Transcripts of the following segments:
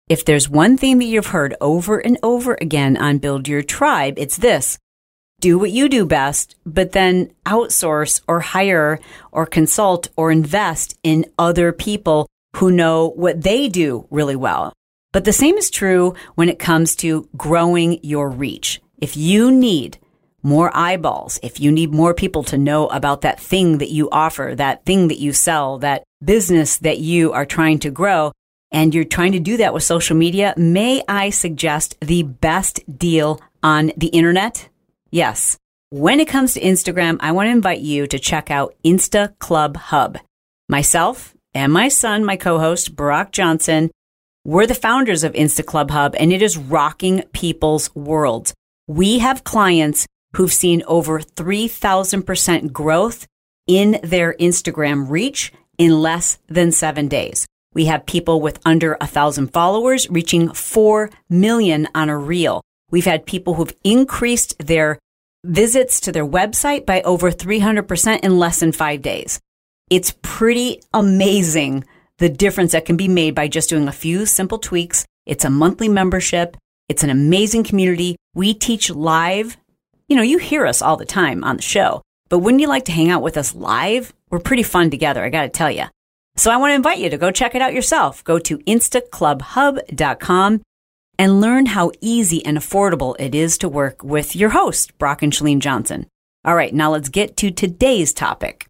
If there's one thing that you've heard over and over again on Build Your Tribe, it's this. Do what you do best, but then outsource or hire or consult or invest in other people who know what they do really well. But the same is true when it comes to growing your reach. If you need more eyeballs, if you need more people to know about that thing that you offer, that thing that you sell, that business that you are trying to grow, and you're trying to do that with social media, may I suggest the best deal on the internet? Yes. When it comes to Instagram, I want to invite you to check out Insta Club Hub. Myself and my son, my co-host, Barack Johnson, we're the founders of Insta Club Hub, and it is rocking people's worlds. We have clients who've seen over 3,000% growth in their Instagram reach in less than 7 days. We have people with under 1,000 followers reaching 4 million on a reel. We've had people who've increased their visits to their website by over 300% in less than 5 days. It's pretty amazing the difference that can be made by just doing a few simple tweaks. It's a monthly membership. It's an amazing community. We teach live. You know, you hear us all the time on the show, but wouldn't you like to hang out with us live? We're pretty fun together, I got to tell you. So I want to invite you to go check it out yourself. Go to instaclubhub.com and learn how easy and affordable it is to work with your host, Brock and Chalene Johnson. All right, now let's get to today's topic.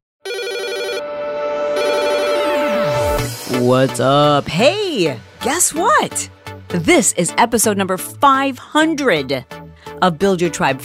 What's up? Hey, guess what? This is episode number 500 of Build Your Tribe.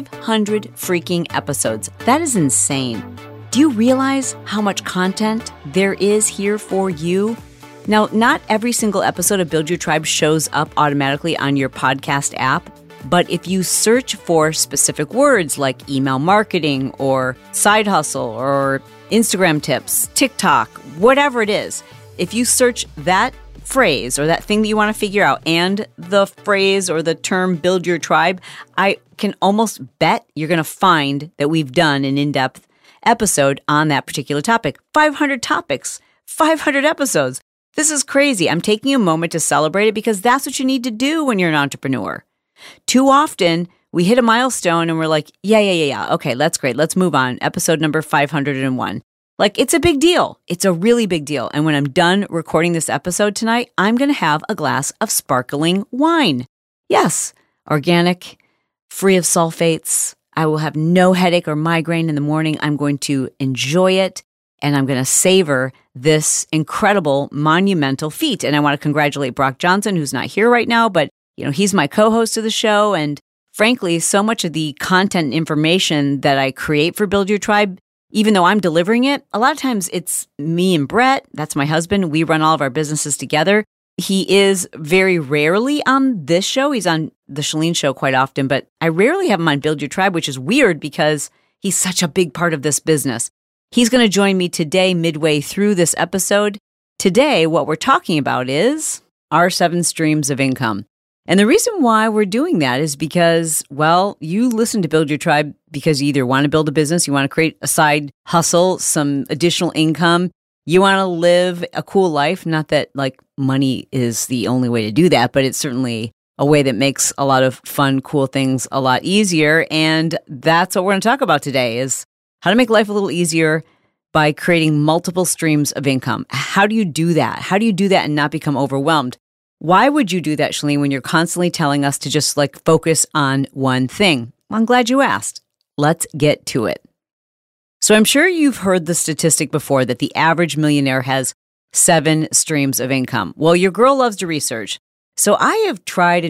500 freaking episodes. That is insane. Do you realize how much content there is here for you? Now, not every single episode of Build Your Tribe shows up automatically on your podcast app, but if you search for specific words like email marketing or side hustle or Instagram tips, TikTok, whatever it is, if you search that phrase or that thing that you want to figure out and the phrase or the term Build Your Tribe, I can almost bet you're going to find that we've done an in-depth episode on that particular topic. 500 topics, 500 episodes. This is crazy. I'm taking a moment to celebrate it because that's what you need to do when you're an entrepreneur. Too often, we hit a milestone and we're like, yeah. Okay, that's great. Let's move on. Episode number 501. Like, it's a big deal. It's a really big deal. And when I'm done recording this episode tonight, I'm going to have a glass of sparkling wine. Yes, organic, free of sulfates. I will have no headache or migraine in the morning. I'm going to enjoy it, and I'm going to savor this incredible, monumental feat. And I want to congratulate Brock Johnson, who's not here right now, but he's my co-host of the show. And frankly, so much of the content and information that I create for Build Your Tribe, even though I'm delivering it, a lot of times it's me and Brett. That's my husband. We run all of our businesses together. He is very rarely on this show. He's on the Chalene Show quite often, but I rarely have him on Build Your Tribe, which is weird because he's such a big part of this business. He's going to join me today midway through this episode. Today, what we're talking about is our 7 streams of income. And the reason why we're doing that is because, well, you listen to Build Your Tribe because you either want to build a business, you want to create a side hustle, some additional income, you want to live a cool life. Not that like money is the only way to do that, but it's certainly a way that makes a lot of fun, cool things a lot easier. And that's what we're going to talk about today is how to make life a little easier by creating multiple streams of income. How do you do that? How do you do that and not become overwhelmed? Why would you do that, Chalene, when you're constantly telling us to just like focus on one thing? Well, I'm glad you asked. Let's get to it. So I'm sure you've heard the statistic before that the average millionaire has 7 streams of income. Well, your girl loves to research. So I have tried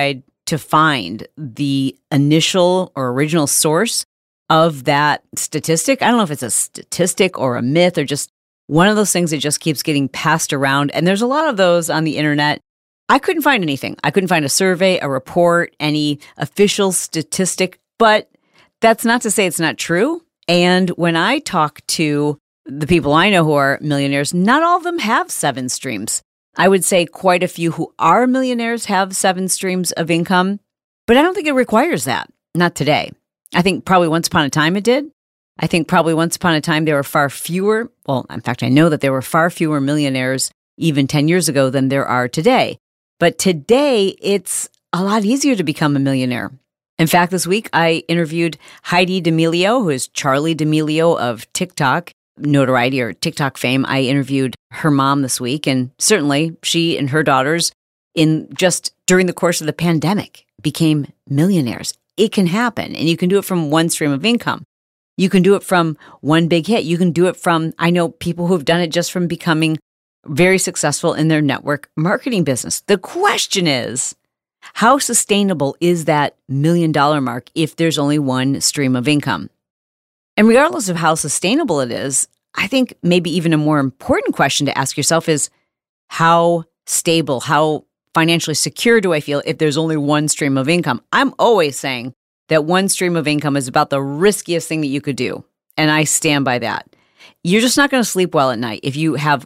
to find the initial or original source of that statistic. I don't know if it's a statistic or a myth or just one of those things that just keeps getting passed around. And there's a lot of those on the internet. I couldn't find anything. I couldn't find a survey, a report, any official statistic, but that's not to say it's not true. And when I talk to the people I know who are millionaires, not all of them have 7 streams. I would say quite a few who are millionaires have 7 streams of income, but I don't think it requires that. Not today. I think probably once upon a time it did. I think probably once upon a time there were far fewer. Well, in fact, I know that there were far fewer millionaires even 10 years ago than there are today. But today, it's a lot easier to become a millionaire. In fact, this week, I interviewed Heidi D'Amelio, who is Charli D'Amelio of TikTok notoriety or TikTok fame. I interviewed her mom this week, and certainly she and her daughters during the course of the pandemic became millionaires. It can happen, and you can do it from one stream of income. You can do it from one big hit. You can do it from, I know people who have done it just from becoming very successful in their network marketing business. The question is, how sustainable is that $1 million mark if there's only one stream of income? And regardless of how sustainable it is, I think maybe even a more important question to ask yourself is, how stable, how financially secure do I feel if there's only one stream of income? I'm always saying that one stream of income is about the riskiest thing that you could do. And I stand by that. You're just not going to sleep well at night if you have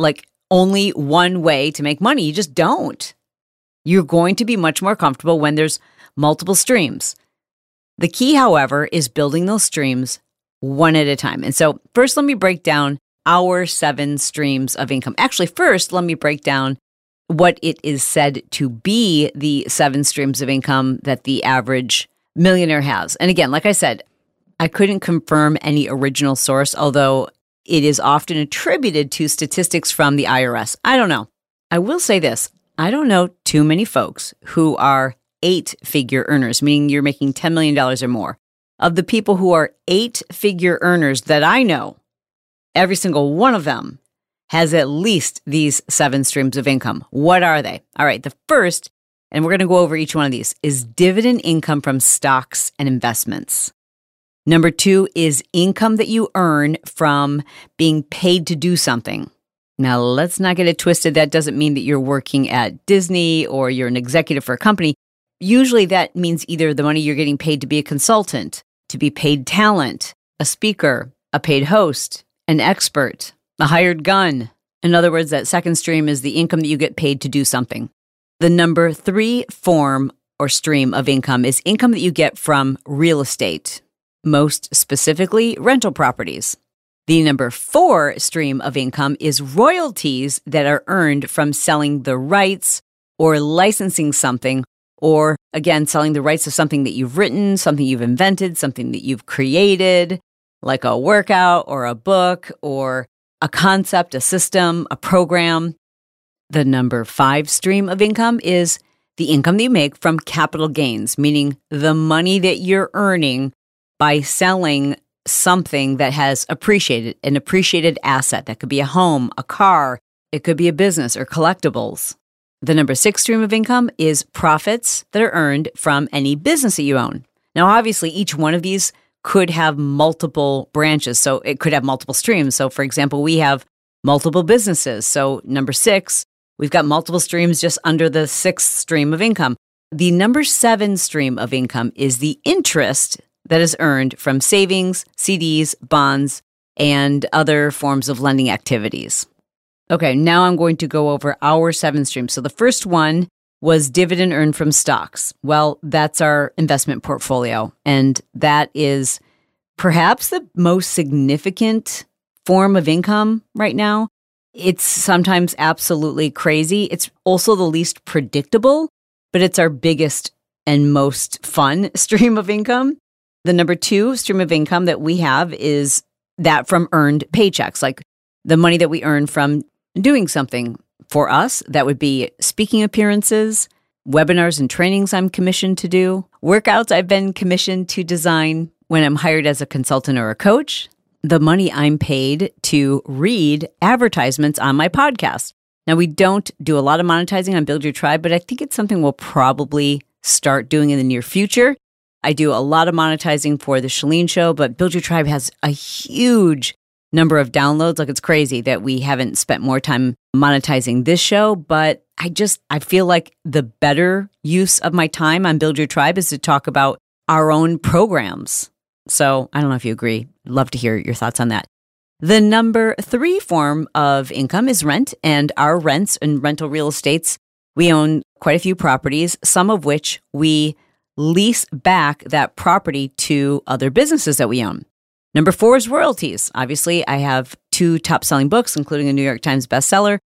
only one way to make money. You just don't. You're going to be much more comfortable when there's multiple streams. The key, however, is building those streams one at a time. And so first, let me break down our 7 streams of income. Actually, first, let me break down what it is said to be the 7 streams of income that the average millionaire has. And again, like I said, I couldn't confirm any original source, although it is often attributed to statistics from the IRS. I don't know. I will say this. I don't know too many folks who are 8-figure earners, meaning you're making $10 million or more. Of the people who are 8-figure earners that I know, every single one of them has at least these 7 streams of income. What are they? All right, the first, and we're going to go over each one of these, is dividend income from stocks and investments. Number 2 is income that you earn from being paid to do something. Now, let's not get it twisted. That doesn't mean that you're working at Disney or you're an executive for a company. Usually that means either the money you're getting paid to be a consultant, to be paid talent, a speaker, a paid host, an expert, a hired gun. In other words, that second stream is the income that you get paid to do something. The number 3 form or stream of income is income that you get from real estate, most specifically rental properties. The number 4 stream of income is royalties that are earned from selling the rights or licensing something, or again, selling the rights to something that you've written, something you've invented, something that you've created, like a workout or a book or a concept, a system, a program. The number 5 stream of income is the income that you make from capital gains, meaning the money that you're earning by selling something that has appreciated, an appreciated asset. That could be a home, a car, it could be a business or collectibles. The number 6 stream of income is profits that are earned from any business that you own. Now, obviously, each one of these could have multiple branches, so it could have multiple streams. So, for example, we have multiple businesses. So, number 6, we've got multiple streams just under the 6th stream of income. The number 7 stream of income is the interest that is earned from savings, CDs, bonds, and other forms of lending activities. Okay, now I'm going to go over our 7 streams. So the first one was dividend earned from stocks. Well, that's our investment portfolio, and that is perhaps the most significant form of income right now. It's sometimes absolutely crazy. It's also the least predictable, but it's our biggest and most fun stream of income. The number 2 stream of income that we have is that from earned paychecks, like the money that we earn from doing something for us. That would be speaking appearances, webinars and trainings I'm commissioned to do, workouts I've been commissioned to design when I'm hired as a consultant or a coach, the money I'm paid to read advertisements on my podcast. Now, we don't do a lot of monetizing on Build Your Tribe, but I think it's something we'll probably start doing in the near future. I do a lot of monetizing for the Chalene Show, but Build Your Tribe has a huge number of downloads. Like, it's crazy that we haven't spent more time monetizing this show, but I feel like the better use of my time on Build Your Tribe is to talk about our own programs. So I don't know if you agree. I'd love to hear your thoughts on that. The number 3 form of income is rent, and our rents and rental real estates, we own quite a few properties, some of which we lease back that property to other businesses that we own. Number 4 is royalties. Obviously, I have 2 top-selling books, including a New York Times bestseller.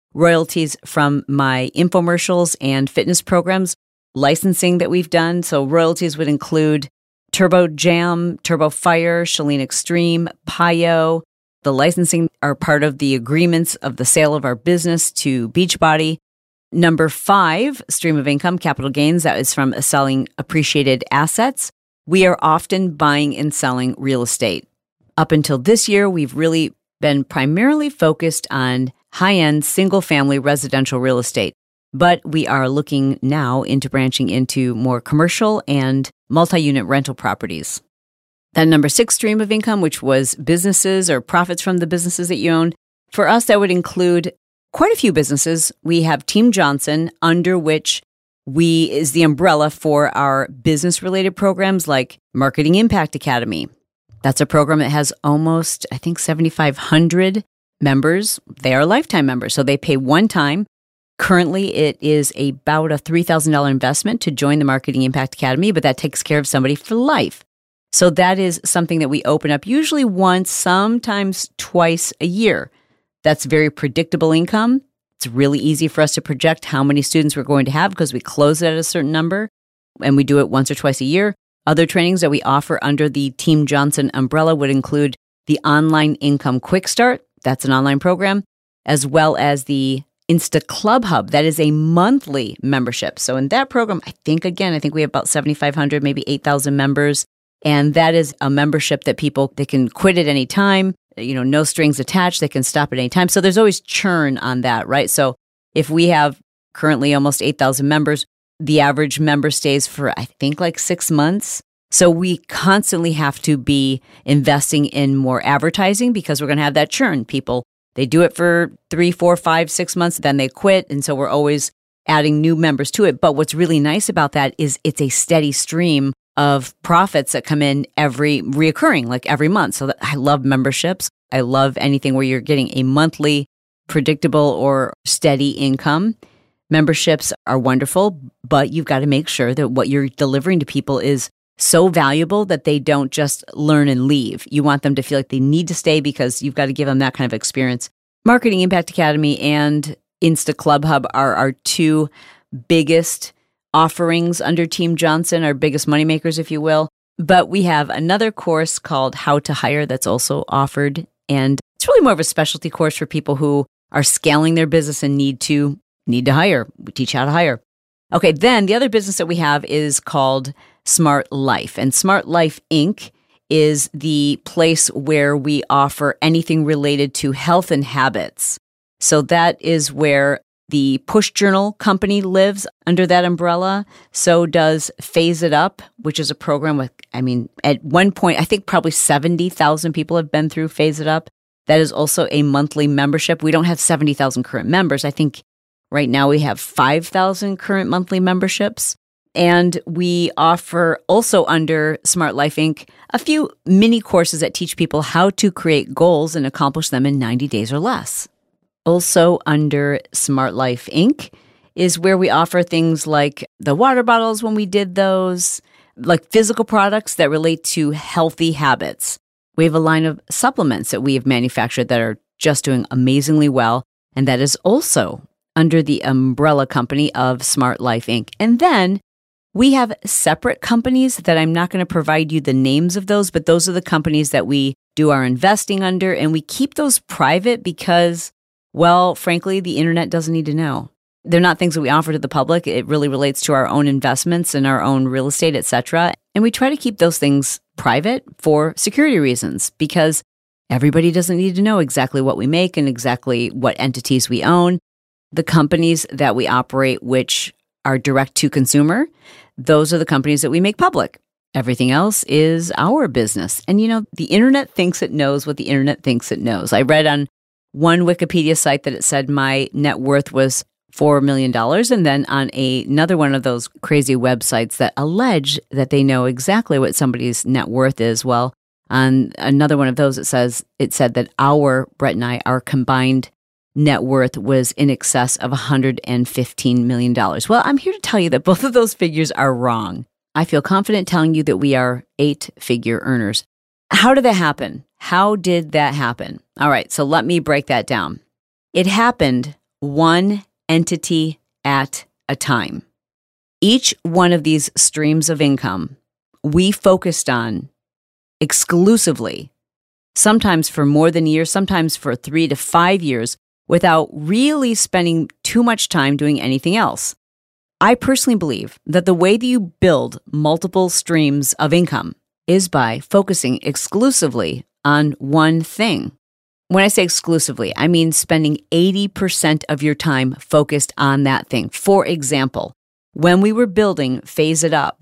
royalties from my infomercials and fitness programs, licensing that we've done. So royalties would include Turbo Jam, Turbo Fire, Chalene Extreme, Pio. The licensing are part of the agreements of the sale of our business to Beachbody. Number 5, stream of income, capital gains. That is from selling appreciated assets. We are often buying and selling real estate. Up until this year, we've really been primarily focused on high-end single-family residential real estate. But we are looking now into branching into more commercial and multi-unit rental properties. Then number 6, stream of income, which was businesses or profits from the businesses that you own. For us, that would include quite a few businesses. We have Team Johnson, under which is the umbrella for our business-related programs like Marketing Impact Academy. That's a program that has almost, I think, 7,500 members. They are lifetime members, so they pay one time. Currently, it is about a $3,000 investment to join the Marketing Impact Academy, but that takes care of somebody for life. So that is something that we open up usually once, sometimes twice a year. That's very predictable income. It's really easy for us to project how many students we're going to have because we close it at a certain number, and we do it once or twice a year. Other trainings that we offer under the Team Johnson umbrella would include the Online Income Quick Start. That's an online program, as well as the Insta Club Hub. That is a monthly membership. So in that program, I think we have about 7,500, maybe 8,000 members. And that is a membership that they can quit at any time, no strings attached. They can stop at any time. So there's always churn on that, right? So if we have currently almost 8,000 members, the average member stays for, I think, like 6 months. So we constantly have to be investing in more advertising because we're going to have that churn. People, they do it for 3, 4, 5, 6 months, then they quit. And so we're always adding new members to it. But what's really nice about that is it's a steady stream of profits that come in reoccurring, like every month. So I love memberships. I love anything where you're getting a monthly, predictable or steady income. Memberships are wonderful, but you've got to make sure that what you're delivering to people is so valuable that they don't just learn and leave. You want them to feel like they need to stay because you've got to give them that kind of experience. Marketing Impact Academy and Insta Club Hub are our 2 biggest offerings under Team Johnson, our biggest moneymakers, if you will. But we have another course called How to Hire that's also offered. And it's really more of a specialty course for people who are scaling their business and need to hire. We teach how to hire. Okay, then the other business that we have is called Smart Life. And Smart Life Inc. is the place where we offer anything related to health and habits. So that is where the Push Journal company lives under that umbrella. So does Phase It Up, which is a program with, at one point, I think probably 70,000 people have been through Phase It Up. That is also a monthly membership. We don't have 70,000 current members. I think right now we have 5,000 current monthly memberships. And we offer also under Smart Life Inc. a few mini courses that teach people how to create goals and accomplish them in 90 days or less. Also under Smart Life Inc. is where we offer things like the water bottles when we did those, like physical products that relate to healthy habits. We have a line of supplements that we have manufactured that are just doing amazingly well, and that is also under the umbrella company of Smart Life Inc. And then we have separate companies that I'm not going to provide you the names of those, but those are the companies that we do our investing under, and we keep those private because, well, frankly, the internet doesn't need to know. They're not things that we offer to the public. It really relates to our own investments and our own real estate, etc. And we try to keep those things private for security reasons because everybody doesn't need to know exactly what we make and exactly what entities we own. The companies that we operate, which are direct to consumer, those are the companies that we make public. Everything else is our business. And the internet thinks it knows what the internet thinks it knows. I read on one Wikipedia site that it said my net worth was $4 million. And then on another one of those crazy websites that allege that they know exactly what somebody's net worth is. Well, on another one of those, it said that Brett and I, our combined net worth was in excess of $115 million. Well, I'm here to tell you that both of those figures are wrong. I feel confident telling you that we are 8-figure earners. How did that happen? How did that happen? All right, so let me break that down. It happened one entity at a time. Each one of these streams of income we focused on exclusively, sometimes for more than a year, sometimes for 3 to 5 years, without really spending too much time doing anything else. I personally believe that the way that you build multiple streams of income is by focusing exclusively on one thing. When I say exclusively, I mean spending 80% of your time focused on that thing. For example, when we were building Phase It Up,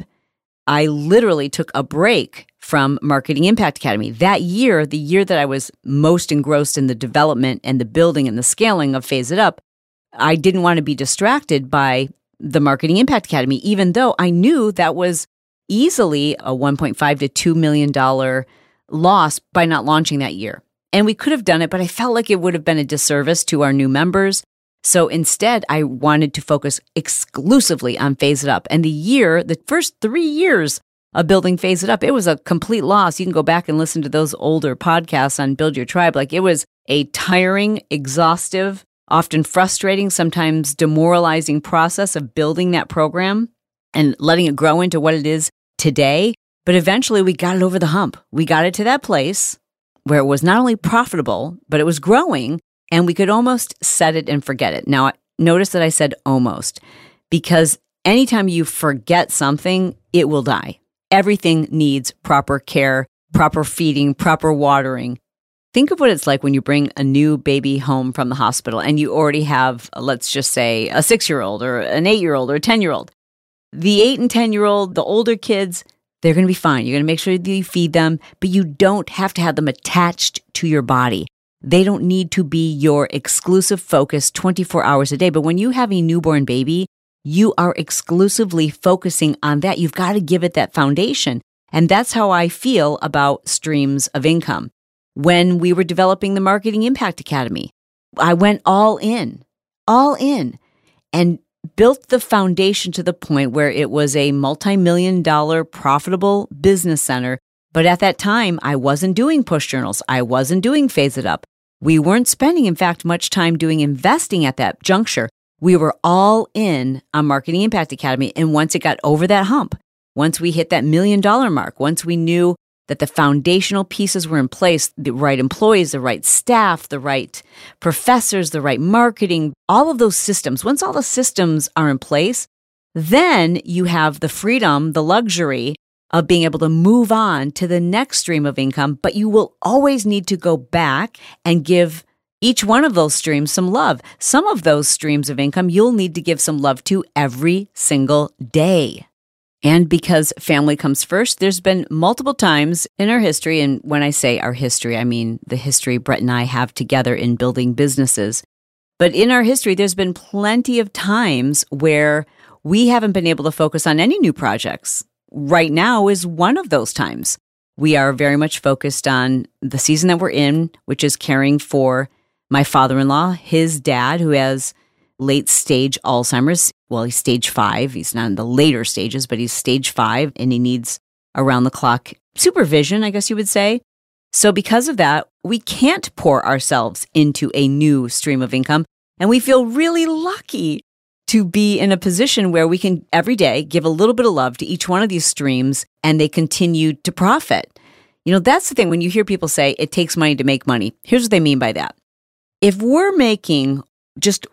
I literally took a break from Marketing Impact Academy. That year, the year that I was most engrossed in the development and the building and the scaling of Phase It Up, I didn't want to be distracted by the Marketing Impact Academy, even though I knew that was easily a $1.5 to $2 million loss by not launching that year. And we could have done it, but I felt like it would have been a disservice to our new members. So instead, I wanted to focus exclusively on Phase It Up. And the first 3 years of building Phase It Up, it was a complete loss. You can go back and listen to those older podcasts on Build Your Tribe. Like, it was a tiring, exhaustive, often frustrating, sometimes demoralizing process of building that program and letting it grow into what it is today. But eventually we got it over the hump. We got it to that place where it was not only profitable, but it was growing, and we could almost set it and forget it. Now, notice that I said almost, because anytime you forget something, it will die. Everything needs proper care, proper feeding, proper watering. Think of what it's like when you bring a new baby home from the hospital and you already have, let's just say, a 6-year-old or an 8-year-old or a 10-year-old. The 8 and 10-year-old, the older kids, they're going to be fine. You're going to make sure that you feed them, but you don't have to have them attached to your body. They don't need to be your exclusive focus 24 hours a day. But when you have a newborn baby, you are exclusively focusing on that. You've got to give it that foundation. And that's how I feel about streams of income. When we were developing the Marketing Impact Academy, I went all in, and built the foundation to the point where it was a multi-million-dollar profitable business center. But at that time, I wasn't doing push journals. I wasn't doing Phase It Up. We weren't spending, in fact, much time doing investing at that juncture. We were all in on Marketing Impact Academy. And once it got over that hump, once we hit that $1 million mark, once we knew that the foundational pieces were in place, the right employees, the right staff, the right professors, the right marketing, all of those systems, once all the systems are in place, then you have the freedom, the luxury of being able to move on to the next stream of income. But you will always need to go back and give each one of those streams some love. Some of those streams of income you'll need to give some love to every single day. And because family comes first, there's been multiple times in our history, and when I say our history, I mean the history Brett and I have together in building businesses. But in our history, there's been plenty of times where we haven't been able to focus on any new projects. Right now is one of those times. We are very much focused on the season that we're in, which is caring for my father-in-law, his dad, who has late stage Alzheimer's. Well, he's stage 5. He's not in the later stages, but he's stage 5, and he needs around-the-clock supervision, I guess you would say. So because of that, we can't pour ourselves into a new stream of income, and we feel really lucky to be in a position where we can every day give a little bit of love to each one of these streams, and they continue to profit. You know, that's the thing. When you hear people say it takes money to make money, here's what they mean by that. If we're making just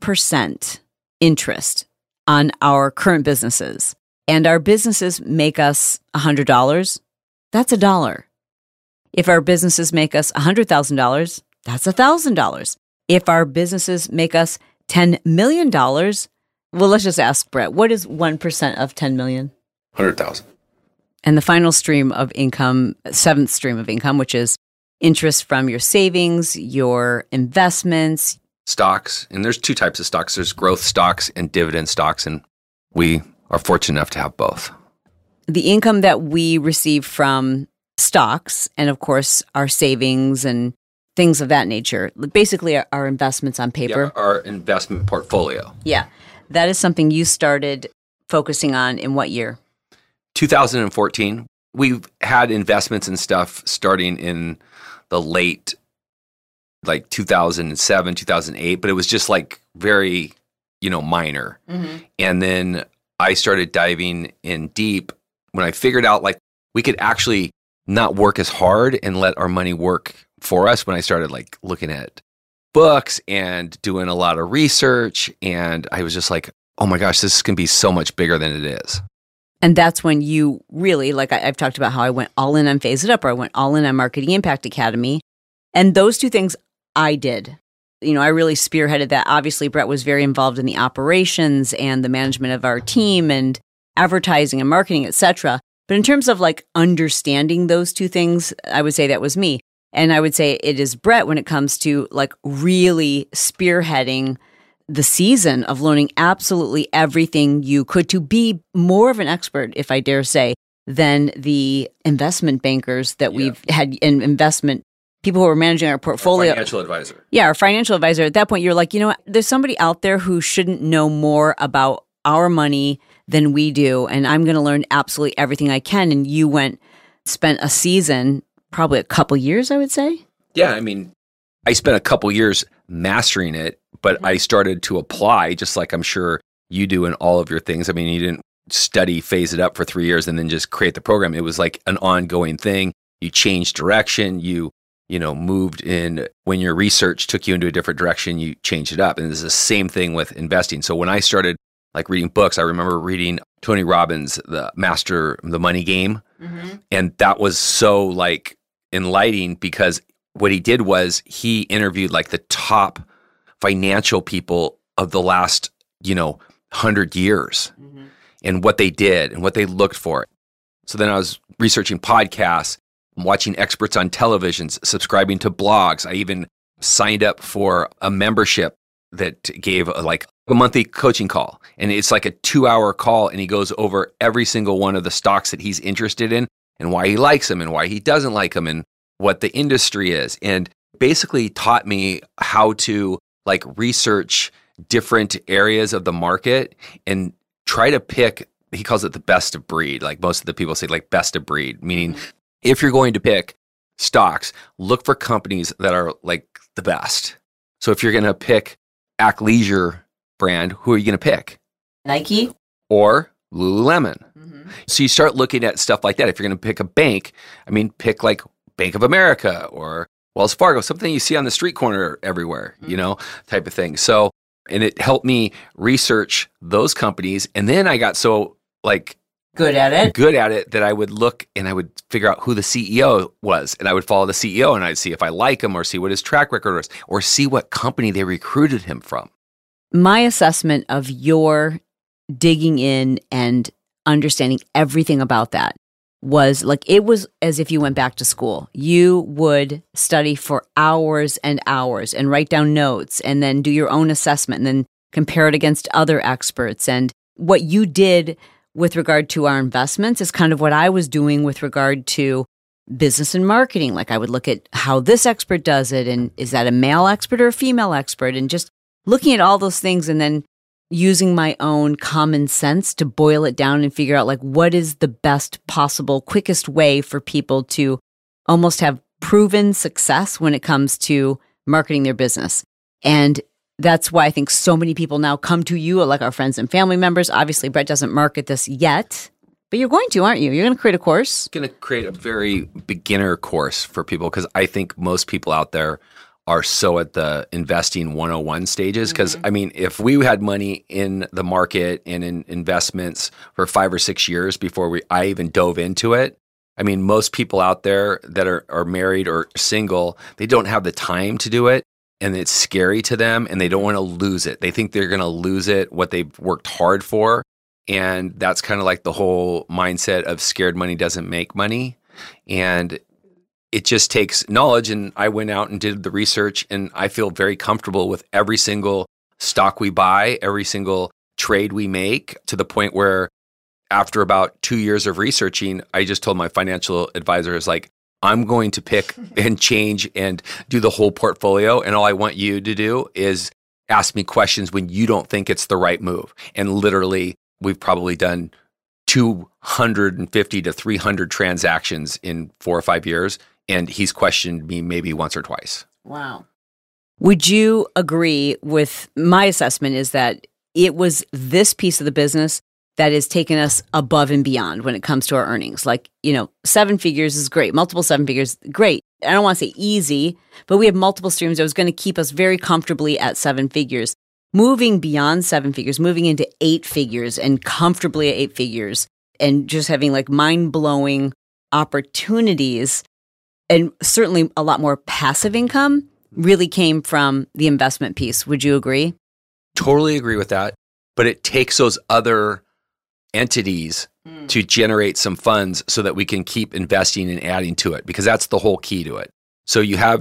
1% interest on our current businesses, and our businesses make us $100, that's $1. If our businesses make us $100,000, that's $1,000. If our businesses make us $10 million, well, let's just ask Brett, what is 1% of 10 million? 100,000. And the final stream of income, 7th stream of income, which is interest from your savings, your investments. Stocks. And there's 2 types of stocks. There's growth stocks and dividend stocks. And we are fortunate enough to have both. The income that we receive from stocks and, of course, our savings and things of that nature, basically our investments on paper. Yeah, our investment portfolio. Yeah. That is something you started focusing on in what year? 2014. We've had investments and stuff starting in the late like 2007, 2008, but it was just like very, minor. And then I started diving in deep when I figured out like we could actually not work as hard and let our money work for us. When I started like looking at books and doing a lot of research, and I was just like, oh my gosh, this can be so much bigger than it is. And that's when you really, like I've talked about how I went all in on Phase It Up, or I went all in on Marketing Impact Academy. And those two things I did. I really spearheaded that. Obviously, Brett was very involved in the operations and the management of our team and advertising and marketing, etc. But in terms of like understanding those two things, I would say that was me. And I would say it is Brett when it comes to like really spearheading the season of learning absolutely everything you could to be more of an expert, if I dare say, than the investment bankers that we've had in investment people who are managing our portfolio. Our financial advisor. Yeah, our financial advisor. At that point, you're like, there's somebody out there who shouldn't know more about our money than we do, and I'm going to learn absolutely everything I can. And you spent a season, probably a couple years, I would say. Yeah, I mean, I spent a couple years mastering it, but I started to apply, just like I'm sure you do in all of your things. I mean, you didn't study, phase it up for 3 years, and then just create the program. It was like an ongoing thing. You changed direction. You moved in. When your research took you into a different direction, you changed it up. And it's the same thing with investing. So when I started like reading books, I remember reading Tony Robbins, the Master the Money Game. And that was so like enlightening, because what he did was he interviewed like the top financial people of the last, 100 years and what they did and what they looked for. So then I was researching podcasts, watching experts on televisions, subscribing to blogs. I even signed up for a membership that gave a monthly coaching call. And it's like a 2-hour call, and he goes over every single one of the stocks that he's interested in and why he likes them and why he doesn't like them and what the industry is. And basically taught me how to like research different areas of the market and try to pick, he calls it the best of breed. Like most of the people say like best of breed, meaning if you're going to pick stocks, look for companies that are like the best. So if you're going to pick athleisure brand, who are you going to pick? Nike or Lululemon. So you start looking at stuff like that. If you're going to pick a bank, pick like Bank of America or Wells Fargo, something you see on the street corner everywhere, type of thing. So, and it helped me research those companies. And then I got so like good at it that I would look and I would figure out who the CEO was, and I would follow the CEO and I'd see if I like him or see what his track record was or see what company they recruited him from. My assessment of your digging in and understanding everything about that was like, it was as if you went back to school. You would study for hours and hours and write down notes and then do your own assessment and then compare it against other experts. And what you did with regard to our investments is kind of what I was doing with regard to business and marketing. Like I would look at how this expert does it, and is that a male expert or a female expert, and just looking at all those things and then using my own common sense to boil it down and figure out like what is the best possible, quickest way for people to almost have proven success when it comes to marketing their business. And that's why I think so many people now come to you, like our friends and family members. Obviously, Brett doesn't market this yet, but you're going to, aren't you? You're going to create a course? I'm going to create a very beginner course for people, because I think most people out there are so at the investing 101 stages. Because if we had money in the market and in investments for 5 or 6 years before I even dove into it, most people out there that are married or single, they don't have the time to do it. And it's scary to them, and they don't want to lose it. They think they're going to lose it, what they've worked hard for. And that's kind of like the whole mindset of scared money doesn't make money. And it just takes knowledge. And I went out and did the research, and I feel very comfortable with every single stock we buy, every single trade we make, to the point where after about 2 years of researching, I just told my financial advisor, is like, I'm going to pick and change and do the whole portfolio. And all I want you to do is ask me questions when you don't think it's the right move. And literally, we've probably done 250 to 300 transactions in 4 or 5 years. And he's questioned me maybe once or twice. Wow. Would you agree with my assessment is that it was this piece of the business that has taken us above and beyond when it comes to our earnings? Like, 7 figures is great. Multiple 7 figures, great. I don't want to say easy, but we have multiple streams that was going to keep us very comfortably at 7 figures. Moving beyond 7 figures, moving into 8 figures and comfortably at 8 figures and just having like mind-blowing opportunities and certainly a lot more passive income really came from the investment piece. Would you agree? Totally agree with that. But it takes those other entities to generate some funds so that we can keep investing and adding to it, because that's the whole key to it. So you have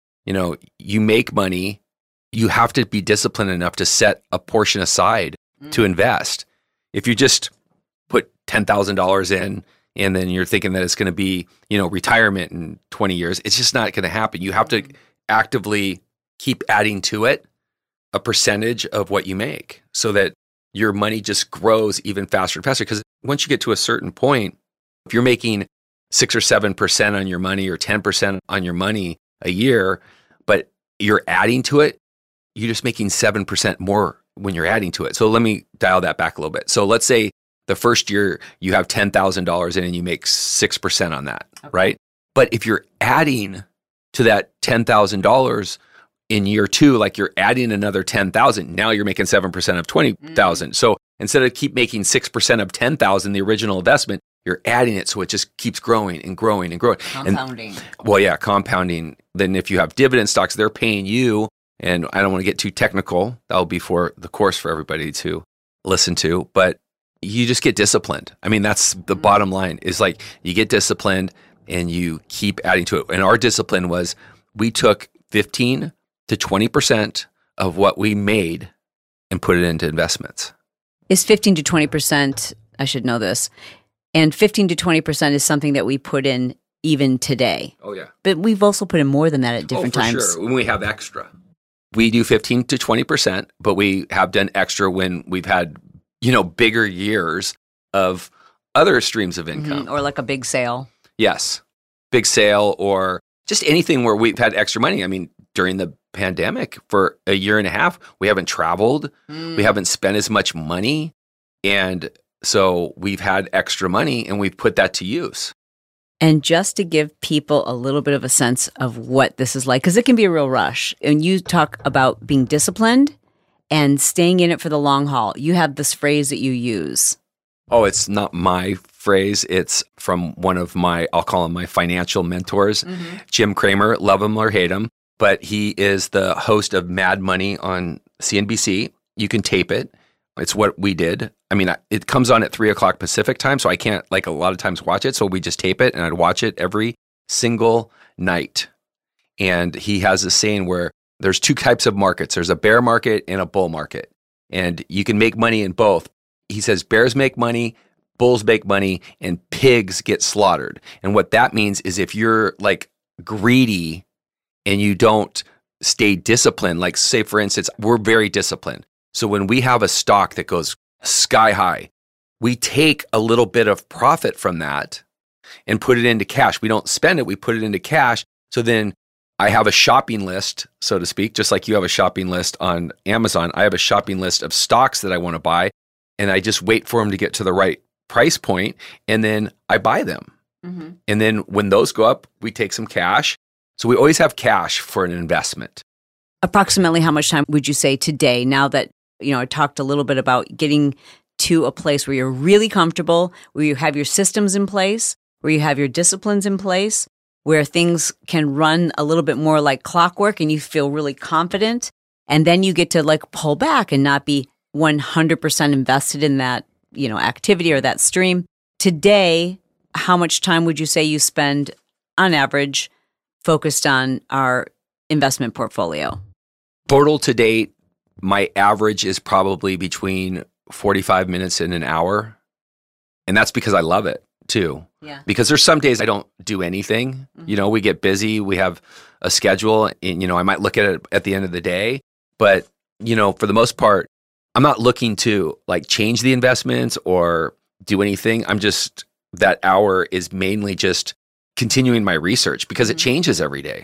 you make money, you have to be disciplined enough to set a portion aside to invest. If you just put $10,000 in and then you're thinking that it's going to be, retirement in 20 years, it's just not going to happen. You have to actively keep adding to it a percentage of what you make so that your money just grows even faster and faster. Because once you get to a certain point, if you're making 6 or 7% on your money or 10% on your money a year, but you're adding to it, you're just making 7% more when you're adding to it. So let me dial that back a little bit. So let's say the first year you have $10,000 in and you make 6% on that, right? But if you're adding to that $10,000 in year 2, like you're adding another 10,000, now you're making 7% of 20,000. So instead of keep making 6% of 10,000, the original investment, you're adding it so it just keeps growing and growing and growing. Compounding. Compounding. Then if you have dividend stocks, they're paying you, and I don't want to get too technical. That'll be for the course for everybody to listen to, but you just get disciplined. I mean, that's the bottom line, is like you get disciplined and you keep adding to it. And our discipline was we took 15 to 20% of what we made and put it into investments. Is 15 to 20%, I should know this, and 15 to 20% is something that we put in even today. Oh, yeah. But we've also put in more than that at different times. Sure. When we have extra. We do 15 to 20%, but we have done extra when we've had, bigger years of other streams of income. Or like a big sale. Yes. Big sale or just anything where we've had extra money. I mean, during the pandemic for a year and a half, we haven't traveled. We haven't spent as much money. And so we've had extra money and we've put that to use. And just to give people a little bit of a sense of what this is like, because it can be a real rush. And you talk about being disciplined and staying in it for the long haul. You have this phrase that you use. Oh, it's not my phrase. It's from one of I'll call him my financial mentors, Jim Cramer, love him or hate him. But he is the host of Mad Money on CNBC. You can tape it. It's what we did. I mean, it comes on at 3:00 Pacific time, so I can't a lot of times watch it. So we just tape it and I'd watch it every single night. And he has a saying where there's 2 types of markets. There's a bear market and a bull market. And you can make money in both. He says bears make money, bulls make money, and pigs get slaughtered. And what that means is if you're greedy and you don't stay disciplined, like say for instance, we're very disciplined. So when we have a stock that goes sky high, we take a little bit of profit from that and put it into cash. We don't spend it, we put it into cash. So then I have a shopping list, so to speak, just like you have a shopping list on Amazon. I have a shopping list of stocks that I want to buy, and I just wait for them to get to the right price point, and then I buy them. And then when those go up, we take some cash. So we always have cash for an investment. Approximately how much time would you say today, now that, I talked a little bit about getting to a place where you're really comfortable, where you have your systems in place, where you have your disciplines in place, where things can run a little bit more like clockwork and you feel really confident, and then you get to pull back and not be 100% invested in that, activity or that stream. Today, how much time would you say you spend on average focused on our investment portfolio? Total to date, my average is probably between 45 minutes and an hour. And that's because I love it too. Yeah. Because there's some days I don't do anything. We get busy, we have a schedule, and I might look at it at the end of the day. But, for the most part, I'm not looking to change the investments or do anything. That hour is mainly just continuing my research because it changes every day.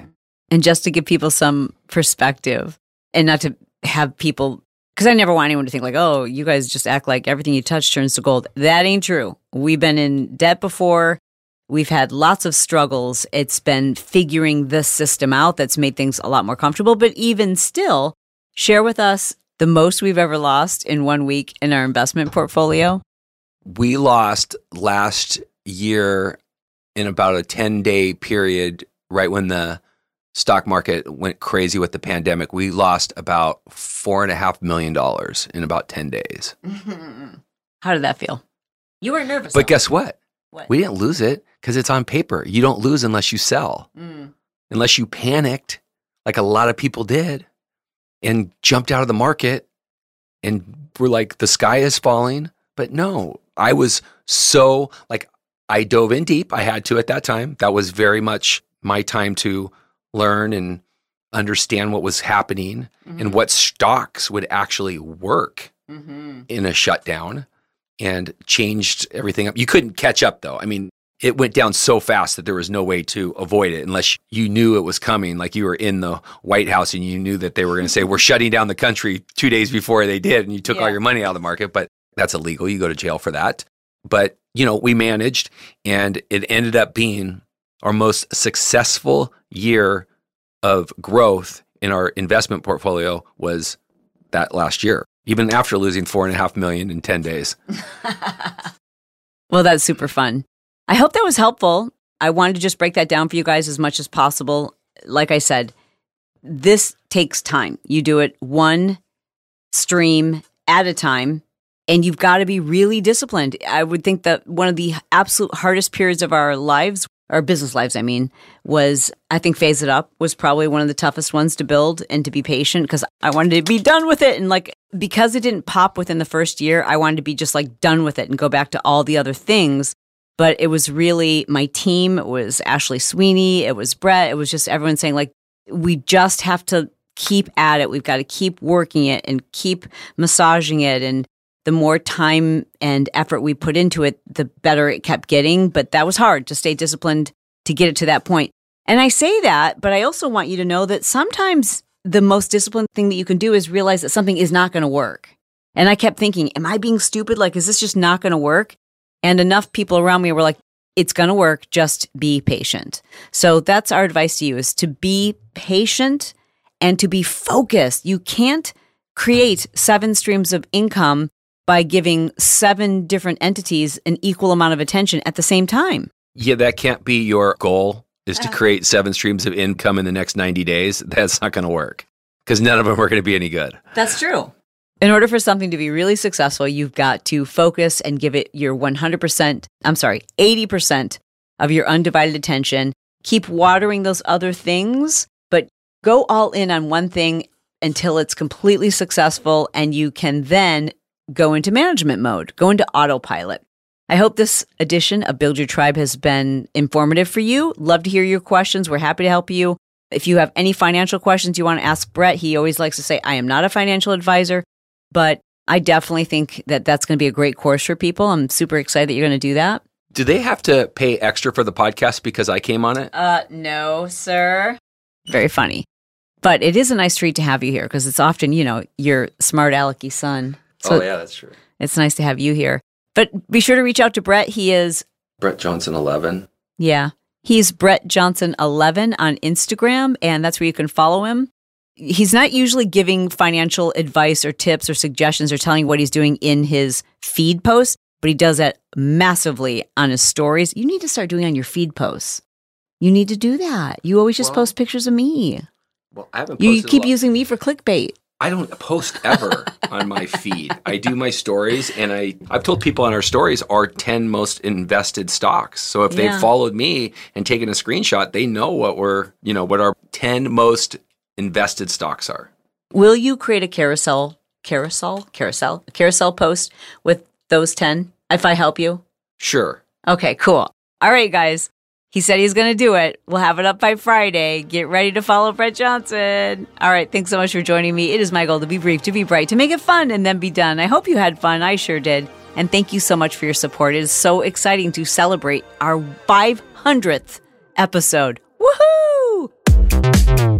And just to give people some perspective and not to have people, because I never want anyone to think like, oh, you guys just act like everything you touch turns to gold. That ain't true. We've been in debt before. We've had lots of struggles. It's been figuring this system out that's made things a lot more comfortable. But even still, share with us the most we've ever lost in 1 week in our investment portfolio. We lost last year in about a 10-day period, right when the stock market went crazy with the pandemic. We lost about $4.5 million in about 10 days. How did that feel? You were nervous. But guess what? What? We didn't lose it because it's on paper. You don't lose unless you sell. Unless you panicked, like a lot of people did, and jumped out of the market and were like, the sky is falling. But no, I was so like, I dove in deep. I had to at that time. That was very much my time to learn and understand what was happening and what stocks would actually work in a shutdown, and changed everything up. You couldn't catch up though. I mean, it went down so fast that there was no way to avoid it unless you knew it was coming. Like you were in the White House and you knew that they were going to say, we're shutting down the country 2 days before they did. And you took all your money out of the market, but that's illegal. You go to jail for that. But, we managed, and it ended up being our most successful year of growth in our investment portfolio was that last year, even after losing $4.5 million in 10 days. Well, that's super fun. I hope that was helpful. I wanted to just break that down for you guys as much as possible. Like I said, this takes time. You do it one stream at a time, and you've got to be really disciplined. I would think that one of the absolute hardest periods of our lives, our business lives, was, I think Phase It Up was probably one of the toughest ones to build and to be patient, because I wanted to be done with it. And because it didn't pop within the first year, I wanted to be just done with it and go back to all the other things. But it was really my team. It was Ashley Sweeney. It was Brett. It was just everyone saying, we just have to keep at it. We've got to keep working it and keep massaging it. And the more time and effort we put into it, the better it kept getting. But that was hard to stay disciplined to get it to that point. And I say that, but I also want you to know that sometimes the most disciplined thing that you can do is realize that something is not going to work. And I kept thinking, am I being stupid? Is this just not going to work? And enough people around me were like, it's going to work. Just be patient. So that's our advice to you, is to be patient and to be focused. You can't create 7 streams of income by giving 7 different entities an equal amount of attention at the same time. Yeah, that can't be your goal, is to create 7 streams of income in the next 90 days. That's not going to work, because none of them are going to be any good. That's true. In order for something to be really successful, you've got to focus and give it your 80% of your undivided attention. Keep watering those other things, but go all in on one thing until it's completely successful, and you can then go into management mode, go into autopilot. I hope this edition of Build Your Tribe has been informative for you. Love to hear your questions. We're happy to help you. If you have any financial questions you want to ask Brett, he always likes to say, I am not a financial advisor. But I definitely think that that's going to be a great course for people. I'm super excited that you're going to do that. Do they have to pay extra for the podcast because I came on it? No, sir. Very funny. But it is a nice treat to have you here, because it's often, your smart alecky son. So yeah, that's true. It's nice to have you here. But be sure to reach out to Brett. He is Brett Johnson 11. Yeah. He's Brett Johnson 11 on Instagram, and that's where you can follow him. He's not usually giving financial advice or tips or suggestions or telling what he's doing in his feed posts, but he does that massively on his stories. You need to start doing on your feed posts. You need to do that. You always just post pictures of me. Well, I haven't posted. You keep using me for clickbait. I don't post ever on my feed. I do my stories, and I've told people on our stories our 10 most invested stocks. So if they've followed me and taken a screenshot, they know what what our 10 most invested stocks are. Will you create a carousel post with those 10 if I help you? Sure. Okay, cool. All right, guys. He said he's going to do it. We'll have it up by Friday. Get ready to follow Brett Johnson. All right, thanks so much for joining me. It is my goal to be brief, to be bright, to make it fun, and then be done. I hope you had fun. I sure did. And thank you so much for your support. It is so exciting to celebrate our 500th episode. Woohoo! Bye.